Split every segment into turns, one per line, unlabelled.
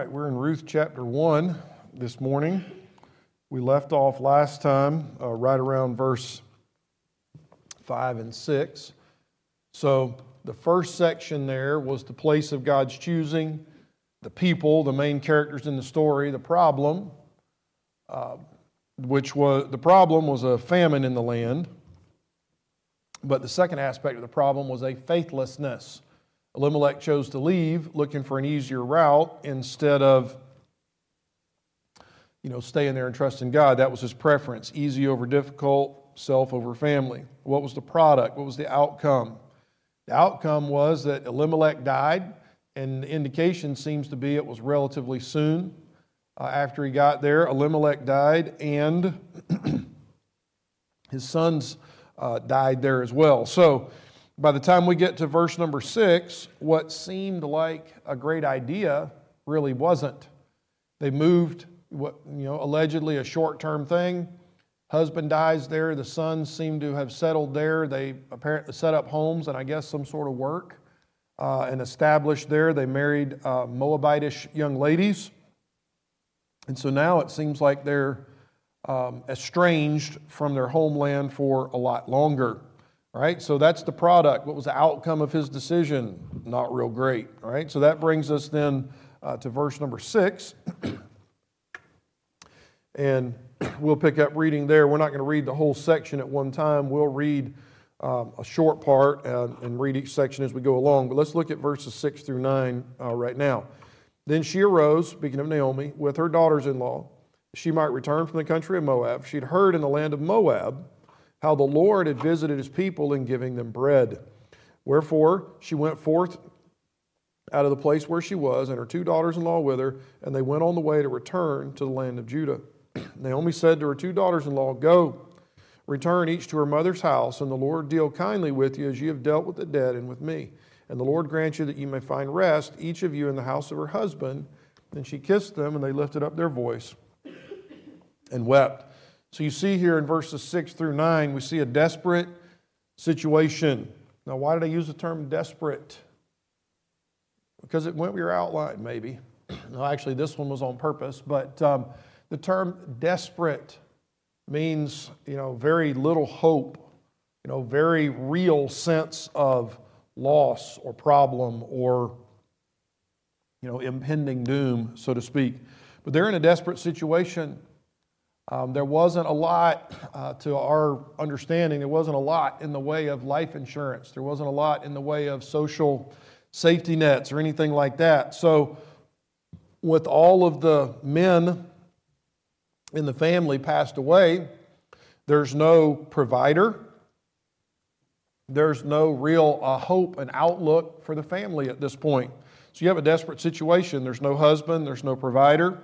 right, we're in Ruth chapter 1 this morning. We left off last time right around verse 5 and 6. So the first section there was the place of God's choosing, the people, the main characters in the story, the problem, the problem was a famine in the land. But the second aspect of the problem was a faithlessness. Elimelech chose to leave, looking for an easier route instead of, staying there and trusting God. That was his preference. Easy over difficult, self over family. What was the product? What was the outcome? The outcome was that Elimelech died, and the indication seems to be it was relatively soon after he got there. Elimelech died, and his sons died there as well. So by the time we get to verse number 6, what seemed like a great idea really wasn't. They moved, allegedly a short-term thing. Husband dies there. The sons seem to have settled there. They apparently set up homes and I guess some sort of work and established there. They married Moabitish young ladies. And so now it seems like they're estranged from their homeland for a lot longer. Right? So that's the product. What was the outcome of his decision? Not real great. Right? So that brings us then to verse number 6. And we'll pick up reading there. We're not going to read the whole section at one time. We'll read a short part and read each section as we go along. But let's look at verses 6 through 9 right now. Then she arose, speaking of Naomi, with her daughters-in-law. She might return from the country of Moab. She'd heard in the land of Moab how the Lord had visited his people in giving them bread. Wherefore she went forth out of the place where she was, and her two daughters-in-law with her, and they went on the way to return to the land of Judah. Naomi said to her two daughters-in-law, "Go, return each to her mother's house, and the Lord deal kindly with you as you have dealt with the dead and with me. And the Lord grant you that you may find rest, each of you in the house of her husband." And she kissed them, and they lifted up their voice and wept. So you see here in verses 6 through 9, we see a desperate situation. Now, why did I use the term desperate? Because it went with your outline, maybe. No, actually, this one was on purpose. But the term desperate means, very little hope, very real sense of loss or problem or, impending doom, so to speak. But they're in a desperate situation. There wasn't a lot, to our understanding, there wasn't a lot in the way of life insurance. There wasn't a lot in the way of social safety nets or anything like that. So with all of the men in the family passed away, there's no provider. There's no real hope and outlook for the family at this point. So you have a desperate situation. There's no husband. There's no provider.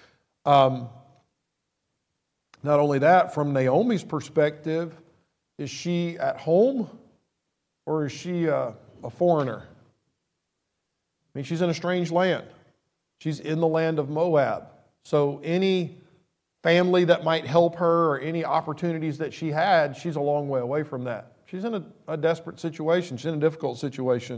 Not only that, from Naomi's perspective, is she at home or is she a foreigner? I mean, she's in a strange land. She's in the land of Moab. So any family that might help her or any opportunities that she had, she's a long way away from that. She's in a desperate situation. She's in a difficult situation.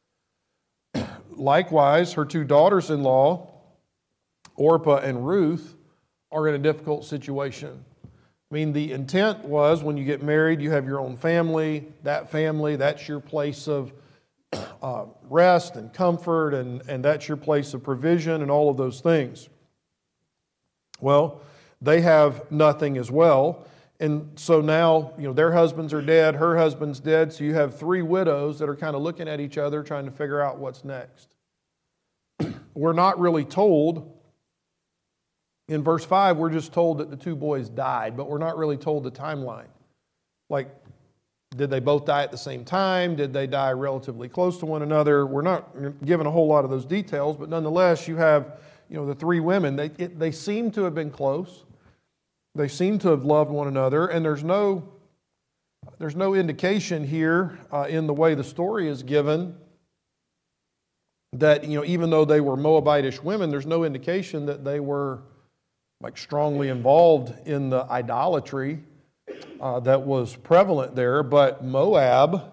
Likewise, her two daughters-in-law, Orpah and Ruth, are in a difficult situation. I mean, the intent was when you get married, you have your own family, that's your place of rest and comfort, and that's your place of provision and all of those things. Well, they have nothing as well. And so now, their husbands are dead, her husband's dead, so you have three widows that are kind of looking at each other trying to figure out what's next. We're not really told. In verse 5, we're just told that the two boys died, but we're not really told the timeline. Like, did they both die at the same time? Did they die relatively close to one another? We're not given a whole lot of those details, but nonetheless, you have, the three women. They seem to have been close. They seem to have loved one another, and there's no indication here in the way the story is given that, even though they were Moabitish women, there's no indication that they were strongly involved in the idolatry that was prevalent there. But Moab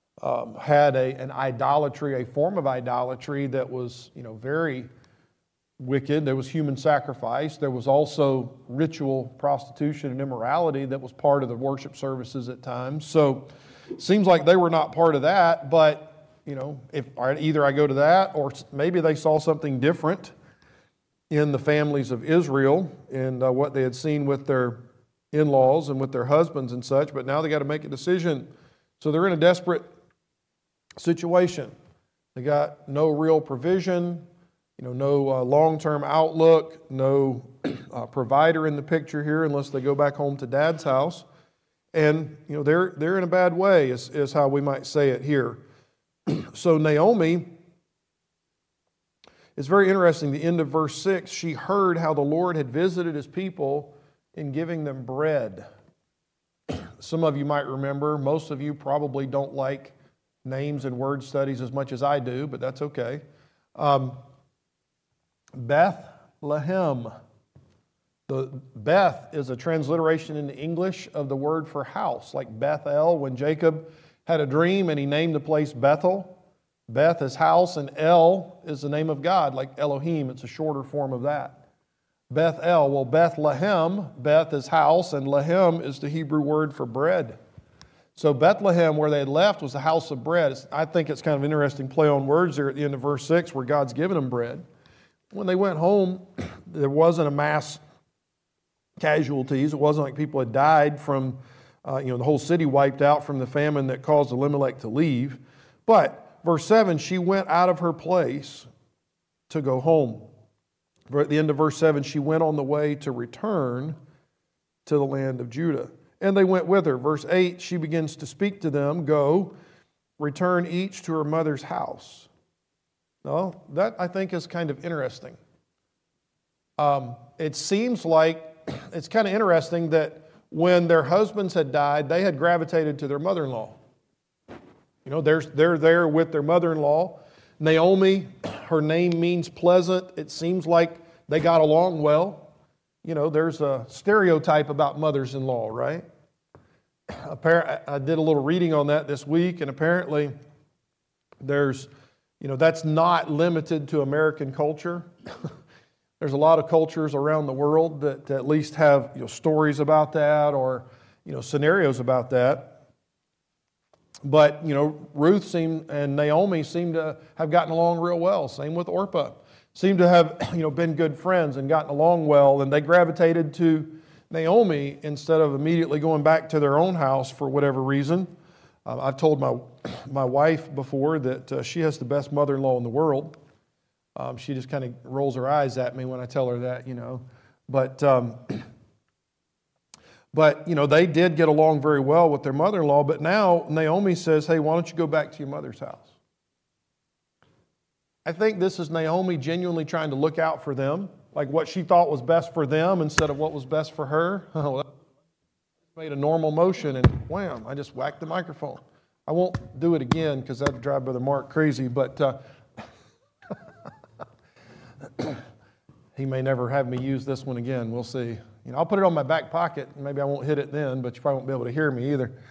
had an idolatry, a form of idolatry that was, very wicked. There was human sacrifice. There was also ritual prostitution and immorality that was part of the worship services at times. So it seems like they were not part of that, but if either I go to that or maybe they saw something different in the families of Israel and what they had seen with their in-laws and with their husbands and such, but now they got to make a decision. So they're in a desperate situation. They got no real provision, no long-term outlook, no provider in the picture here unless they go back home to Dad's house. And, they're in a bad way is how we might say it here. So Naomi, it's very interesting, the end of verse 6, she heard how the Lord had visited His people in giving them bread. Some of you might remember, most of you probably don't like names and word studies as much as I do, but that's okay. Bethlehem. The Beth is a transliteration into English of the word for house, like Bethel, when Jacob had a dream and he named the place Bethel. Beth is house, and El is the name of God, like Elohim. It's a shorter form of that. Bethel, well, Bethlehem, Beth is house, and Lehem is the Hebrew word for bread. So Bethlehem, where they had left, was the house of bread. I think it's kind of an interesting play on words there at the end of verse 6, where God's given them bread. When they went home, there wasn't a mass casualties. It wasn't like people had died from, the whole city wiped out from the famine that caused Elimelech to leave. But verse 7, she went out of her place to go home. At the end of verse 7, she went on the way to return to the land of Judah. And they went with her. Verse 8, she begins to speak to them, go, return each to her mother's house. Now, that I think is kind of interesting. It seems like it's kind of interesting that when their husbands had died, they had gravitated to their mother-in-law. They're there with their mother-in-law. Naomi, her name means pleasant. It seems like they got along well. There's a stereotype about mothers-in-law, right? I did a little reading on that this week, and apparently there's, that's not limited to American culture. There's a lot of cultures around the world that at least have stories about that or scenarios about that. But, Ruth and Naomi seem to have gotten along real well. Same with Orpah. Seem to have, been good friends and gotten along well. And they gravitated to Naomi instead of immediately going back to their own house for whatever reason. I've told my wife before that she has the best mother-in-law in the world. She just kind of rolls her eyes at me when I tell her that, But, they did get along very well with their mother-in-law. But now Naomi says, hey, why don't you go back to your mother's house? I think this is Naomi genuinely trying to look out for them, like what she thought was best for them instead of what was best for her. Made a normal motion and wham, I just whacked the microphone. I won't do it again because that would drive Brother Mark crazy, but he may never have me use this one again. We'll see. I'll put it on my back pocket. Maybe I won't hit it then, but you probably won't be able to hear me either.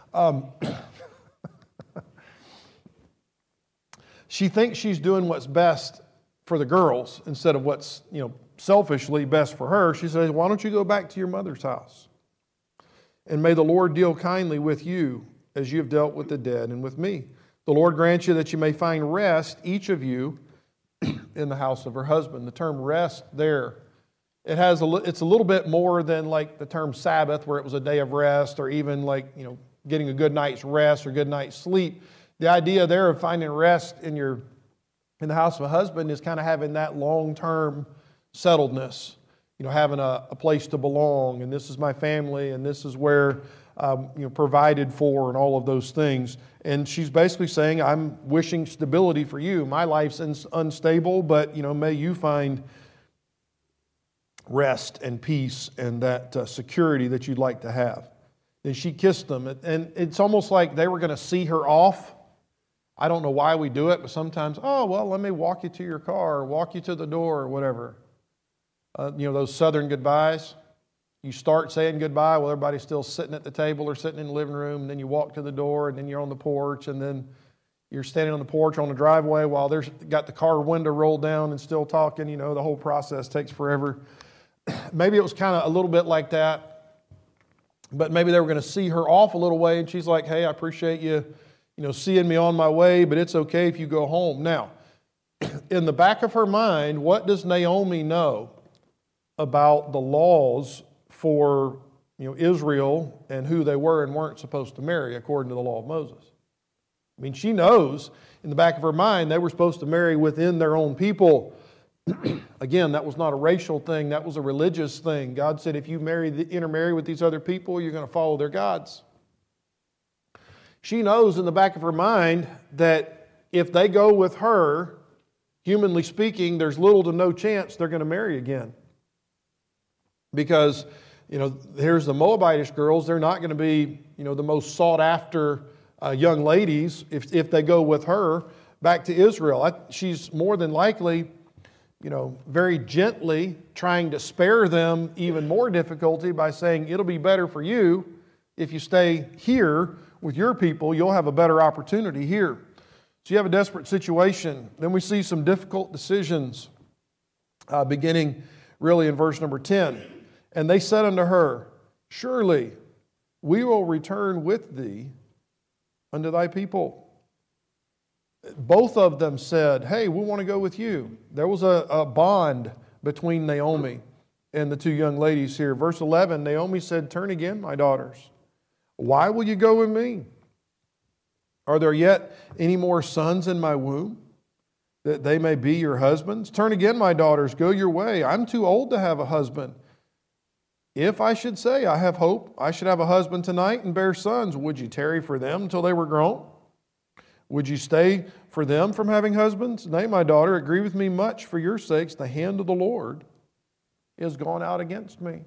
She thinks she's doing what's best for the girls instead of what's, selfishly best for her. She says, why don't you go back to your mother's house? And may the Lord deal kindly with you as you have dealt with the dead and with me. The Lord grant you that you may find rest, each of you, in the house of her husband. The term rest there, it's a little bit more than like the term Sabbath, where it was a day of rest, or even like, getting a good night's rest or good night's sleep. The idea there of finding rest in the house of a husband is kind of having that long-term settledness, having a place to belong, and this is my family, and this is where, provided for, and all of those things. And she's basically saying, I'm wishing stability for you. My life's unstable, but, may you find rest and peace and that security that you'd like to have. Then she kissed them, and it's almost like they were going to see her off. I don't know why we do it, but sometimes, let me walk you to your car, or walk you to the door, or whatever. Those southern goodbyes. You start saying goodbye while everybody's still sitting at the table or sitting in the living room, and then you walk to the door, and then you're on the porch, and then, You're standing on the porch on the driveway while there's got the car window rolled down and still talking. You know, the whole process takes forever. Maybe it was kind of a little bit like that. But maybe they were going to see her off a little way, and she's like, hey, I appreciate you, seeing me on my way, but it's okay if you go home. Now, in the back of her mind, what does Naomi know about the laws for Israel and who they were and weren't supposed to marry according to the law of Moses? I mean, she knows in the back of her mind they were supposed to marry within their own people. Again, that was not a racial thing. That was a religious thing. God said if you intermarry with these other people, you're going to follow their gods. She knows in the back of her mind that if they go with her, humanly speaking, there's little to no chance they're going to marry again. Because, here's the Moabitish girls. They're not going to be, the most sought after young ladies if they go with her back to Israel. She's more than likely, very gently trying to spare them even more difficulty by saying, it'll be better for you if you stay here with your people. You'll have a better opportunity here. So you have a desperate situation. Then we see some difficult decisions beginning really in verse number 10. And they said unto her, surely we will return with thee unto thy people. Both of them said, hey, we want to go with you. There was a bond between Naomi and the two young ladies here. Verse 11, Naomi said, turn again, my daughters. Why will you go with me? Are there yet any more sons in my womb, that they may be your husbands? Turn again, my daughters, go your way. I'm too old to have a husband. If I should say, I have hope, I should have a husband tonight and bear sons, would you tarry for them until they were grown? Would you stay for them from having husbands? Nay, my daughter, agree with me much for your sakes. The hand of the Lord is gone out against me.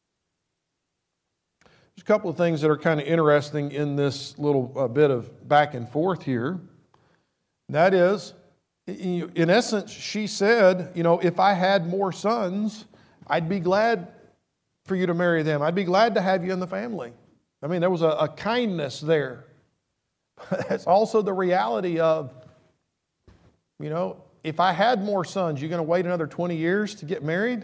There's a couple of things that are kind of interesting in this little bit of back and forth here. That is, in essence, she said, if I had more sons, I'd be glad for you to marry them. I'd be glad to have you in the family. I mean, there was a kindness there. But that's also the reality of, if I had more sons, you're going to wait another 20 years to get married?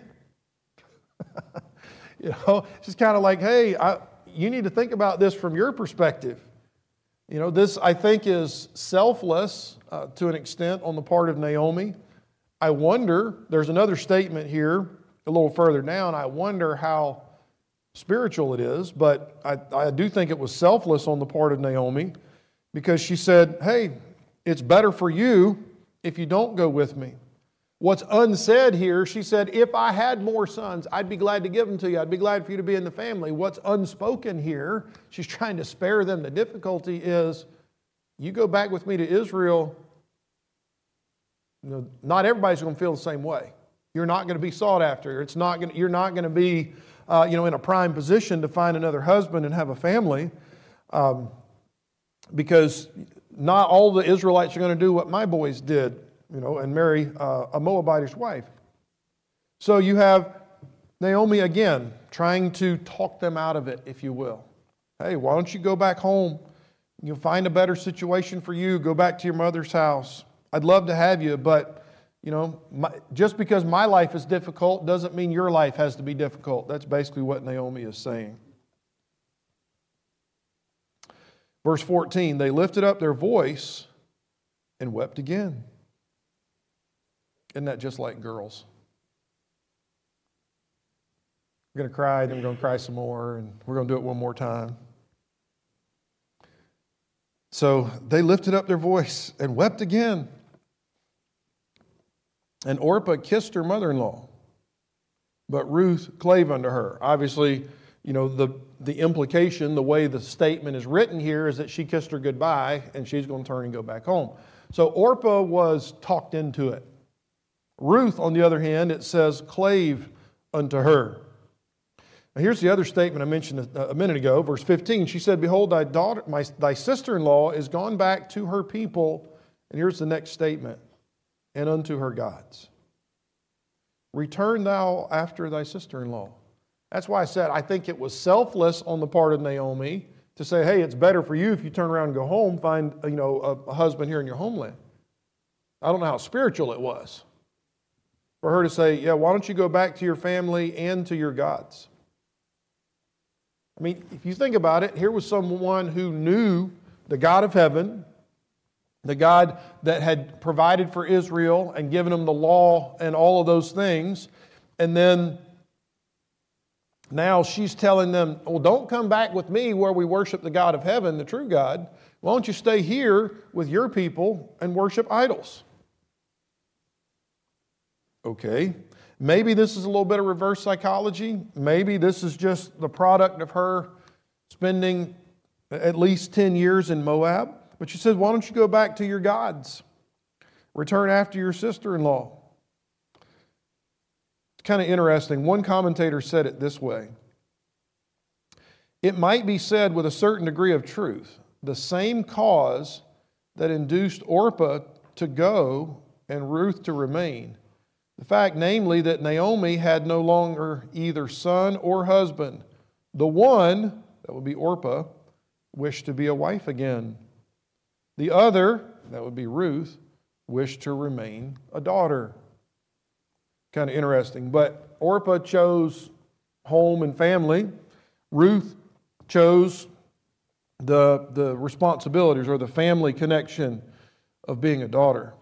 It's just kind of like, hey, you need to think about this from your perspective. This, I think, is selfless to an extent on the part of Naomi. I wonder, there's another statement here a little further down, I wonder how spiritual it is, but I do think it was selfless on the part of Naomi, because she said, hey, it's better for you if you don't go with me. What's unsaid here, she said, if I had more sons, I'd be glad to give them to you. I'd be glad for you to be in the family. What's unspoken here, she's trying to spare them the difficulty, is you go back with me to Israel, not everybody's going to feel the same way. You're not going to be sought after. You're not going to be in a prime position to find another husband and have a family, because not all the Israelites are going to do what my boys did, and marry a Moabitish wife. So you have Naomi again trying to talk them out of it, if you will. Hey, why don't you go back home? You'll find a better situation for you. Go back to your mother's house. I'd love to have you, but just because my life is difficult doesn't mean your life has to be difficult. That's basically what Naomi is saying. Verse 14, they lifted up their voice and wept again. Isn't that just like girls? We're going to cry, then we're going to cry some more, and we're going to do it one more time. So they lifted up their voice and wept again. And Orpah kissed her mother-in-law, but Ruth clave unto her. Obviously, the implication, the way the statement is written here, is that she kissed her goodbye and she's going to turn and go back home. So Orpah was talked into it. Ruth, on the other hand, it says clave unto her. Now here's the other statement I mentioned a minute ago, verse 15. She said, behold, thy sister-in-law is gone back to her people. And here's the next statement. And unto her gods. Return thou after thy sister-in-law. That's why I said I think it was selfless on the part of Naomi to say, hey, it's better for you if you turn around and go home, find a husband here in your homeland. I don't know how spiritual it was for her to say, yeah, why don't you go back to your family and to your gods? I mean, if you think about it, here was someone who knew the God of heaven, the God that had provided for Israel and given them the law and all of those things, and then now she's telling them, well, don't come back with me where we worship the God of heaven, the true God. Why don't you stay here with your people and worship idols? Okay, maybe this is a little bit of reverse psychology. Maybe this is just the product of her spending at least 10 years in Moab. But she said, why don't you go back to your gods? Return after your sister-in-law. It's kind of interesting. One commentator said it this way. It might be said with a certain degree of truth, the same cause that induced Orpah to go and Ruth to remain. The fact, namely, that Naomi had no longer either son or husband. The one, that would be Orpah, wished to be a wife again. The other, that would be Ruth, wished to remain a daughter. Kind of interesting. But Orpah chose home and family. Ruth chose the responsibilities or the family connection of being a daughter.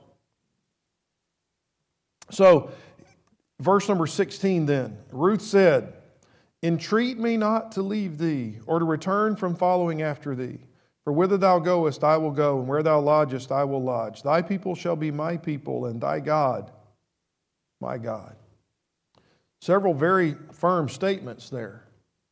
So, verse number 16 then, Ruth said, entreat me not to leave thee, or to return from following after thee. For whither thou goest, I will go, and where thou lodgest, I will lodge. Thy people shall be my people, and thy God, my God. Several very firm statements there.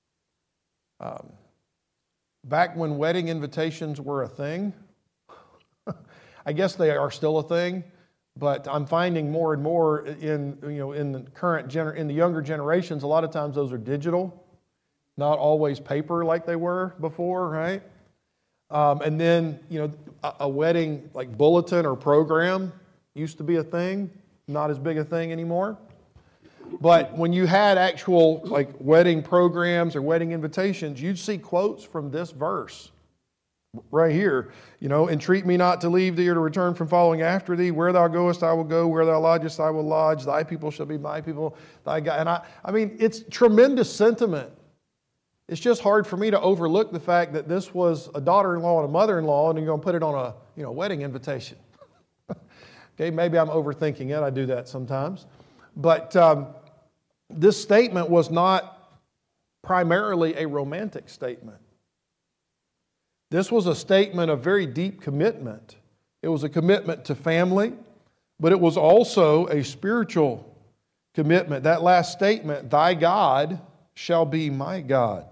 Back when wedding invitations were a thing, I guess they are still a thing, but I'm finding more and more in the younger generations, a lot of times those are digital, not always paper like they were before, right? And then, a wedding like bulletin or program used to be a thing, not as big a thing anymore. But when you had actual like wedding programs or wedding invitations, you'd see quotes from this verse right here. Entreat me not to leave thee or to return from following after thee. Where thou goest, I will go. Where thou lodgest, I will lodge. Thy people shall be my people. Thy God. And I mean, it's tremendous sentiment. It's just hard for me to overlook the fact that this was a daughter-in-law and a mother-in-law, and you're going to put it on a wedding invitation. Okay, maybe I'm overthinking it. I do that sometimes. But this statement was not primarily a romantic statement. This was a statement of very deep commitment. It was a commitment to family, but it was also a spiritual commitment. That last statement, thy God shall be my God.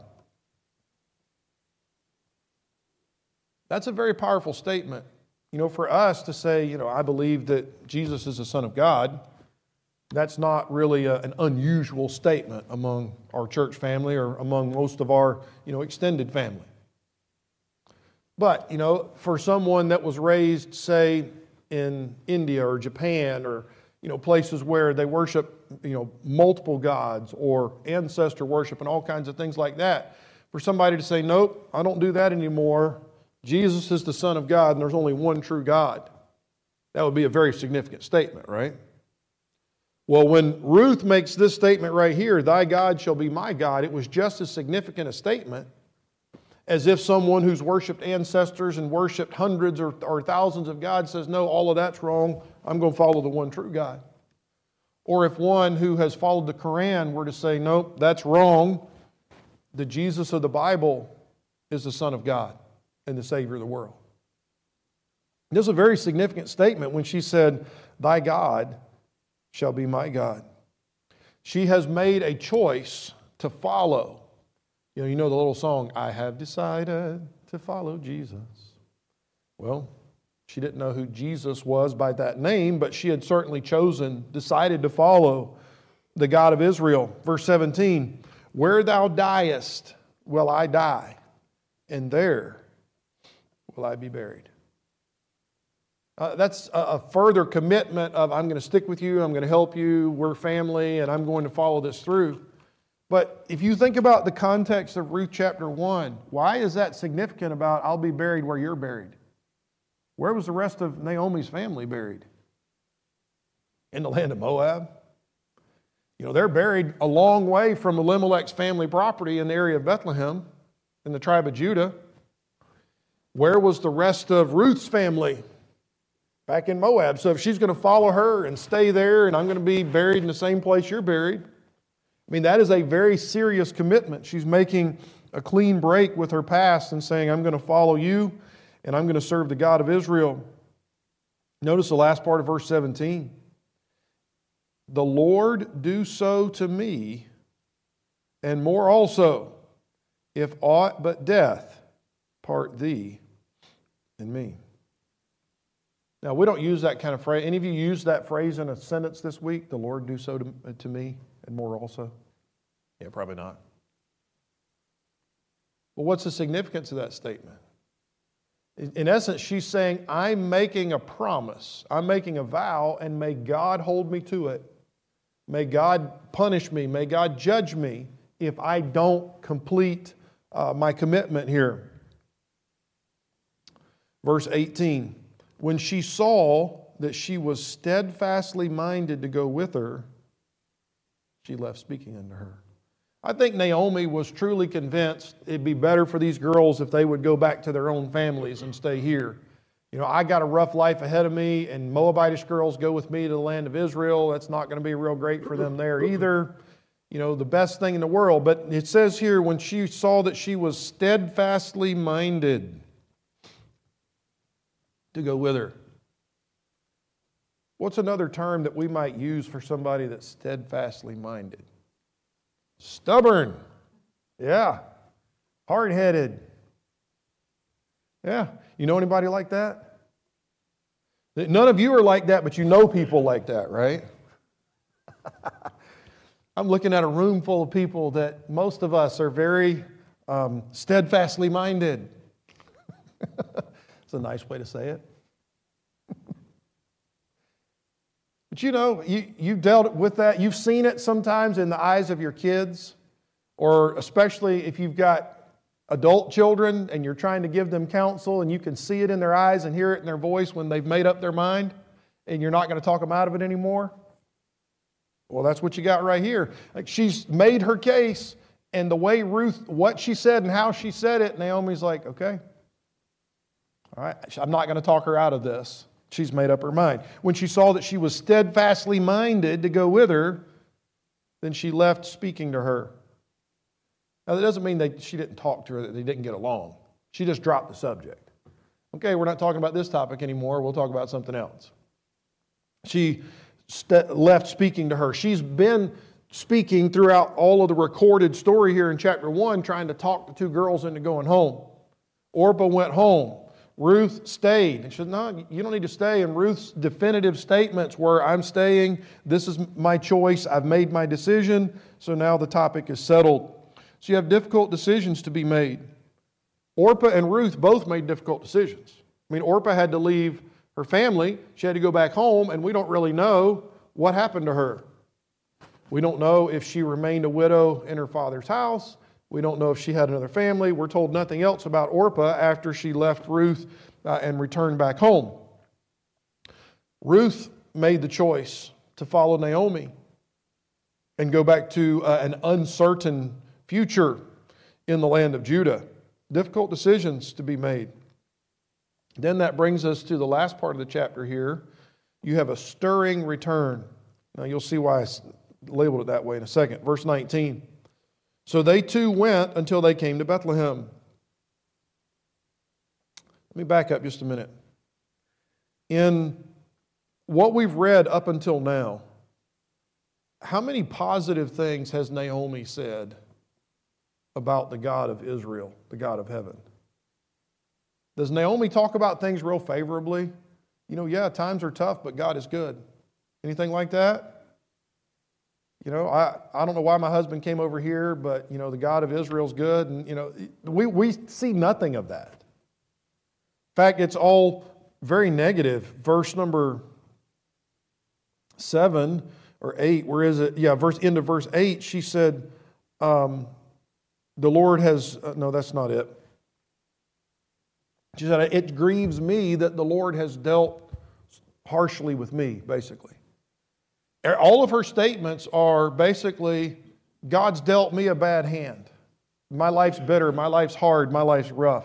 That's a very powerful statement. For us to say, I believe that Jesus is the Son of God, that's not really an unusual statement among our church family or among most of our, extended family. But, for someone that was raised, say, in India or Japan or, places where they worship, multiple gods or ancestor worship and all kinds of things like that, for somebody to say, nope, I don't do that anymore. Jesus is the Son of God and there's only one true God. That would be a very significant statement, right? Well, when Ruth makes this statement right here, thy God shall be my God, it was just as significant a statement as if someone who's worshiped ancestors and worshiped hundreds or thousands of gods says, no, all of that's wrong, I'm going to follow the one true God. Or if one who has followed the Quran were to say, nope, that's wrong, the Jesus of the Bible is the Son of God and the Savior of the world. This is a very significant statement when she said, thy God shall be my God. She has made a choice to follow. You know the little song, I have decided to follow Jesus. Well, she didn't know who Jesus was by that name, but she had certainly decided to follow the God of Israel. Verse 17, where thou diest will I die, and there will I be buried. That's a further commitment of I'm going to stick with you, I'm going to help you, we're family, and I'm going to follow this through. But if you think about the context of Ruth chapter 1, why is that significant about I'll be buried where you're buried? Where was the rest of Naomi's family buried? In the land of Moab. You know, they're buried a long way from Elimelech's family property in the area of Bethlehem, in the tribe of Judah. Where was the rest of Ruth's family? Back in Moab. So if she's going to follow her and stay there, and I'm going to be buried in the same place you're buried, I mean, that is a very serious commitment. She's making a clean break with her past and saying, I'm going to follow you, and I'm going to serve the God of Israel. Notice the last part of verse 17. The Lord do so to me, and more also, if aught but death part thee and me. Now, we don't use that kind of phrase. Any of you use that phrase in a sentence this week? The Lord do so to me, and more also? Yeah, probably not. Well, what's the significance of that statement? In essence, she's saying, I'm making a promise. I'm making a vow, and may God hold me to it. May God punish me. May God judge me if I don't complete my commitment here. Verse 18. When she saw that she was steadfastly minded to go with her, she left speaking unto her. I think Naomi was truly convinced it'd be better for these girls if they would go back to their own families and stay here. You know, I got a rough life ahead of me, and Moabitish girls go with me to the land of Israel. That's not going to be real great for them there either. You know, the best thing in the world. But it says here, when she saw that she was steadfastly minded to go with her. What's another term that we might use for somebody that's steadfastly minded? Stubborn. Yeah. Hard-headed. Yeah. You know anybody like that? None of you are like that, but you know people like that, right? I'm looking at a room full of people that most of us are very steadfastly minded. It's a nice way to say it. But you know, you've dealt with that. You've seen it sometimes in the eyes of your kids, or especially if you've got adult children and you're trying to give them counsel and you can see it in their eyes and hear it in their voice when they've made up their mind and you're not going to talk them out of it anymore. Well, that's what you got right here. Like, she's made her case, and the way Ruth, what she said and how she said it, Naomi's like, okay, all right, I'm not going to talk her out of this. She's made up her mind. When she saw that she was steadfastly minded to go with her, then she left speaking to her. Now, that doesn't mean that she didn't talk to her, that they didn't get along. She just dropped the subject. Okay, we're not talking about this topic anymore. We'll talk about something else. She left speaking to her. She's been speaking throughout all of the recorded story here in chapter 1, trying to talk the two girls into going home. Orpah went home. Ruth stayed. And she said, no, you don't need to stay. And Ruth's definitive statements were, I'm staying. This is my choice. I've made my decision. So now the topic is settled. So you have difficult decisions to be made. Orpah and Ruth both made difficult decisions. I mean, Orpah had to leave her family. She had to go back home, and we don't really know what happened to her. We don't know if she remained a widow in her father's house. We don't know if she had another family. We're told nothing else about Orpah after she left Ruth and returned back home. Ruth made the choice to follow Naomi and go back to an uncertain future in the land of Judah. Difficult decisions to be made. Then that brings us to the last part of the chapter here. You have a stirring return. Now you'll see why I labeled it that way in a second. Verse 19. So they too went until they came to Bethlehem. Let me back up just a minute. In what we've read up until now, how many positive things has Naomi said about the God of Israel, the God of heaven? Does Naomi talk about things real favorably? You know, yeah, times are tough, but God is good. Anything like that? You know, I don't know why my husband came over here, but, you know, the God of Israel's good. And, you know, we see nothing of that. In fact, it's all very negative. Verse number 7 or 8, where is it? Yeah, end of verse 8, she said, the Lord has, no, that's not it. She said, it grieves me that the Lord has dealt harshly with me, basically. All of her statements are basically, God's dealt me a bad hand. My life's bitter, my life's hard, my life's rough.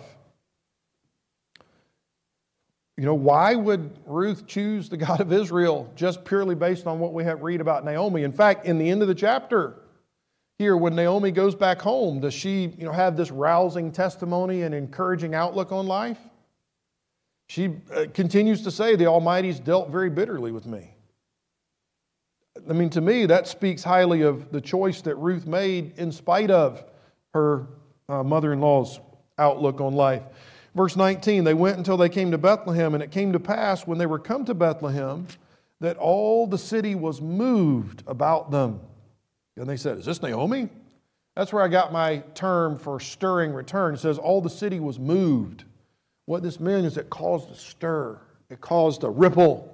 You know, why would Ruth choose the God of Israel just purely based on what we have read about Naomi? In fact, in the end of the chapter here, when Naomi goes back home, does she, have this rousing testimony and encouraging outlook on life? She continues to say, the Almighty's dealt very bitterly with me. I mean, to me, that speaks highly of the choice that Ruth made in spite of her mother-in-law's outlook on life. Verse 19, they went until they came to Bethlehem, and it came to pass when they were come to Bethlehem that all the city was moved about them. And they said, is this Naomi? That's where I got my term for stirring return. It says all the city was moved. What this meant is it caused a stir. It caused a ripple.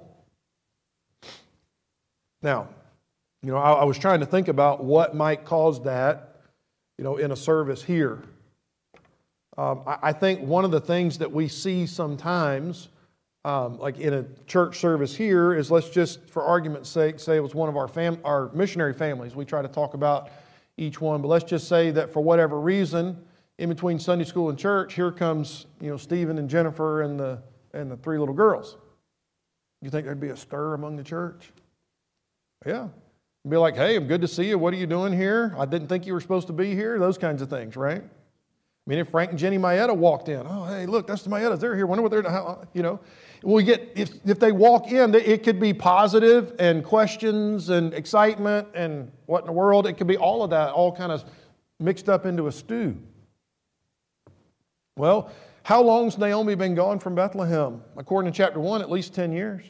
Now, I was trying to think about what might cause that, in a service here. I think one of the things that we see sometimes, like in a church service here, is let's just, for argument's sake, say it was one of our missionary families. We try to talk about each one, but let's just say that for whatever reason, in between Sunday school and church, here comes, Stephen and Jennifer and the three little girls. You think there'd be a stir among the church? Yeah. Be like, hey, I'm good to see you. What are you doing here? I didn't think you were supposed to be here. Those kinds of things, right? I mean, if Frank and Jenny Maeda walked in, oh, hey, look, that's the Maedas. They're here. Wonder what they're doing. We get, if they walk in, it could be positive and questions and excitement and what in the world. It could be all of that, all kind of mixed up into a stew. Well, how long's Naomi been gone from Bethlehem? According to chapter 1, at least 10 years.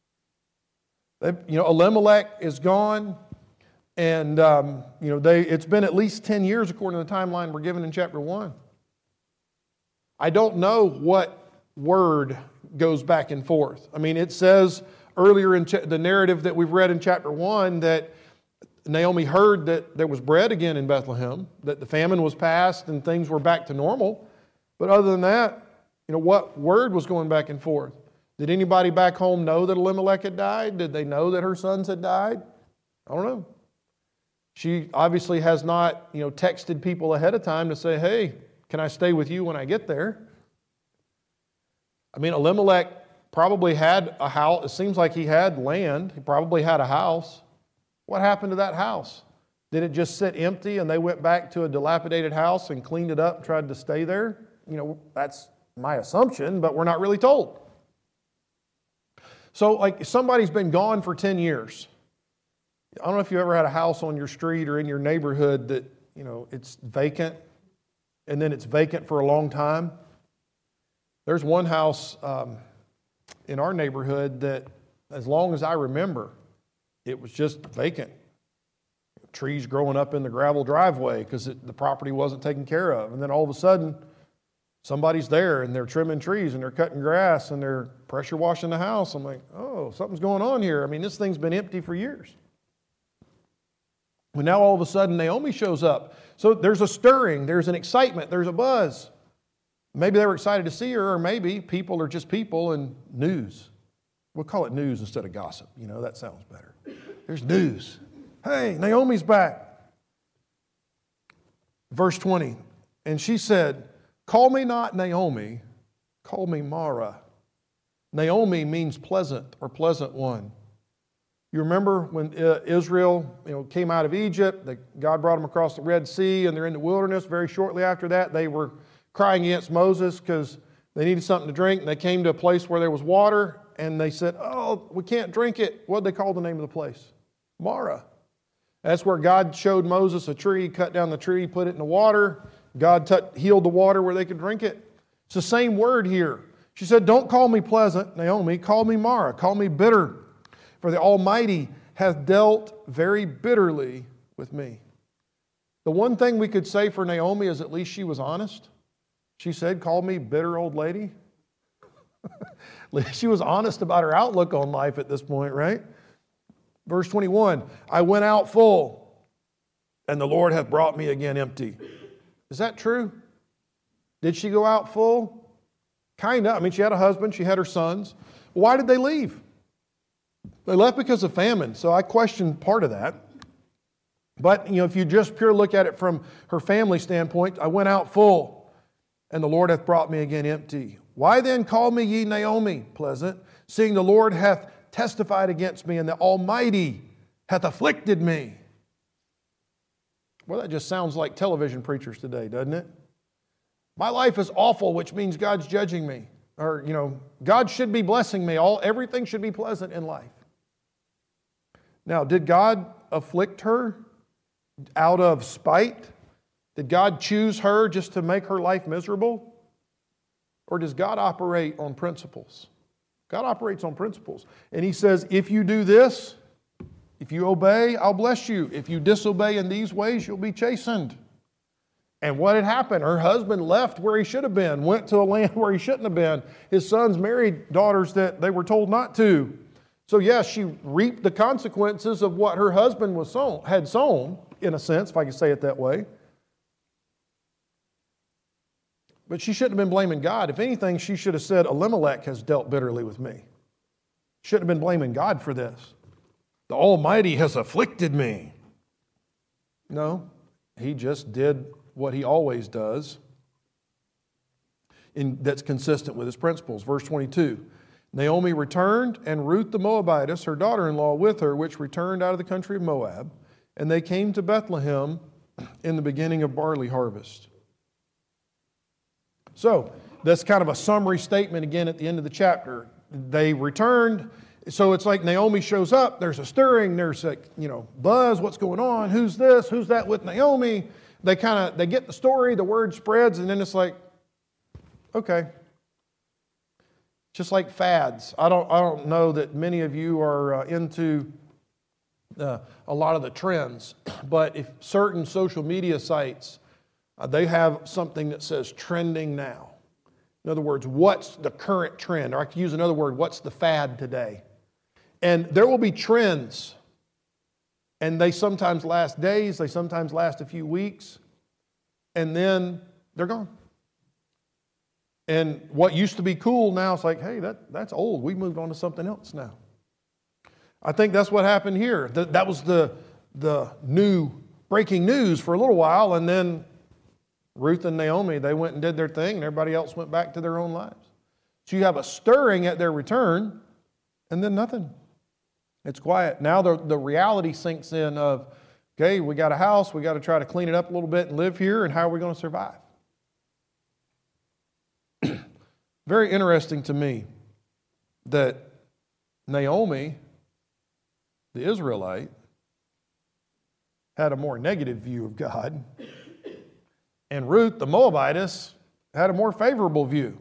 Elimelech is gone, and it's been at least 10 years according to the timeline we're given in chapter 1. I don't know what word goes back and forth. I mean, it says earlier in the narrative that we've read in chapter 1 that Naomi heard that there was bread again in Bethlehem, that the famine was past and things were back to normal. But other than that, what word was going back and forth? Did anybody back home know that Elimelech had died? Did they know that her sons had died? I don't know. She obviously has not, texted people ahead of time to say, hey, can I stay with you when I get there? I mean, Elimelech probably had a house. It seems like he had land. He probably had a house. What happened to that house? Did it just sit empty and they went back to a dilapidated house and cleaned it up and tried to stay there? That's my assumption, but we're not really told. So, like, somebody's been gone for 10 years. I don't know if you ever had a house on your street or in your neighborhood that, it's vacant, and then it's vacant for a long time. There's one house in our neighborhood that, as long as I remember, it was just vacant. Trees growing up in the gravel driveway because the property wasn't taken care of. And then all of a sudden, somebody's there and they're trimming trees and they're cutting grass and they're pressure washing the house. I'm like, oh, something's going on here. I mean, this thing's been empty for years. But now all of a sudden Naomi shows up. So there's a stirring, there's an excitement, there's a buzz. Maybe they were excited to see her, or maybe people are just people and news. We'll call it news instead of gossip. That sounds better. There's news. Hey, Naomi's back. Verse 20, and she said, call me not Naomi, call me Mara. Naomi means pleasant or pleasant one. You remember when Israel came out of Egypt, God brought them across the Red Sea and they're in the wilderness. Very shortly after that, they were crying against Moses because they needed something to drink. And they came to a place where there was water and they said, oh, we can't drink it. What did they call the name of the place? Mara. That's where God showed Moses a tree, cut down the tree, put it in the water. God healed the water where they could drink it. It's the same word here. She said, don't call me pleasant, Naomi. Call me Mara. Call me bitter. For the Almighty hath dealt very bitterly with me. The one thing we could say for Naomi is at least she was honest. She said, call me bitter old lady. She was honest about her outlook on life at this point, right? Verse 21, I went out full. and the Lord hath brought me again empty. Is that true? Did she go out full? Kind of. I mean, she had a husband, she had her sons. Why did they leave? They left because of famine, so I question part of that. But, if you just pure look at it from her family standpoint, I went out full, and the Lord hath brought me again empty. Why then call me ye Naomi, pleasant, seeing the Lord hath testified against me, and the Almighty hath afflicted me? Well, that just sounds like television preachers today, doesn't it? My life is awful, which means God's judging me. Or, God should be blessing me. Everything should be pleasant in life. Now, did God afflict her out of spite? Did God choose her just to make her life miserable? Or does God operate on principles? God operates on principles. And He says, if you do this, if you obey, I'll bless you. If you disobey in these ways, you'll be chastened. And what had happened? Her husband left where he should have been, went to a land where he shouldn't have been. His sons married daughters that they were told not to. So yes, she reaped the consequences of what her husband had sown, in a sense, if I can say it that way. But she shouldn't have been blaming God. If anything, she should have said, Elimelech has dealt bitterly with me. Shouldn't have been blaming God for this. The Almighty has afflicted me. No, He just did what He always does, that's consistent with His principles. Verse 22, Naomi returned, and Ruth the Moabitess, her daughter-in-law, with her, which returned out of the country of Moab, and they came to Bethlehem in the beginning of barley harvest. So, that's kind of a summary statement again at the end of the chapter. They returned, so it's like Naomi shows up, there's a stirring, there's a buzz, what's going on, who's this, who's that with Naomi? They get the story, the word spreads, and then it's like, okay. Just like fads. I don't know that many of you are into a lot of the trends, but if certain social media sites, they have something that says trending now. In other words, what's the current trend? Or I could use another word, what's the fad today? And there will be trends. And they sometimes last days, they sometimes last a few weeks, and then they're gone. And what used to be cool now, it's like, hey, that's old. We moved on to something else now. I think that's what happened here. That was the new breaking news for a little while, and then Ruth and Naomi, they went and did their thing, and everybody else went back to their own lives. So you have a stirring at their return, and then nothing. It's quiet. Now the reality sinks in of, okay, we got a house, we got to try to clean it up a little bit and live here, and how are we going to survive? Very interesting to me that Naomi, the Israelite, had a more negative view of God, and Ruth, the Moabitess, had a more favorable view.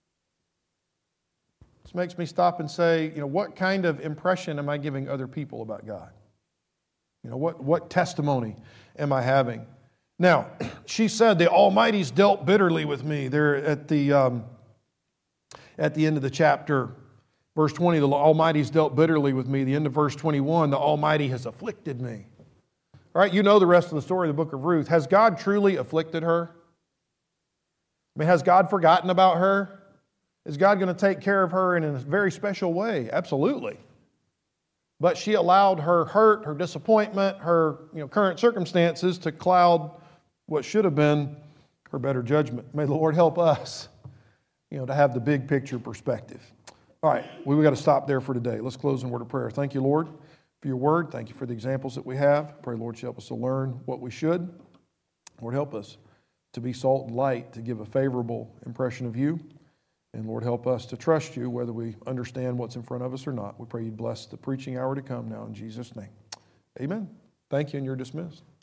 This makes me stop and say, what kind of impression am I giving other people about God? What testimony am I having? Now, she said, the Almighty's dealt bitterly with me. There at the end of the chapter, verse 20, the Almighty's dealt bitterly with me. The end of verse 21, the Almighty has afflicted me. All right, you know the rest of the story of the book of Ruth. Has God truly afflicted her? I mean, has God forgotten about her? Is God going to take care of her in a very special way? Absolutely. But she allowed her hurt, her disappointment, her current circumstances to cloud what should have been her better judgment. May the Lord help us, to have the big picture perspective. All right, we've got to stop there for today. Let's close in a word of prayer. Thank you, Lord, for your word. Thank you for the examples that we have. Pray, Lord, you help us to learn what we should. Lord, help us to be salt and light, to give a favorable impression of you. And Lord, help us to trust you, whether we understand what's in front of us or not. We pray you bless the preaching hour to come now in Jesus' name. Amen. Thank you, and you're dismissed.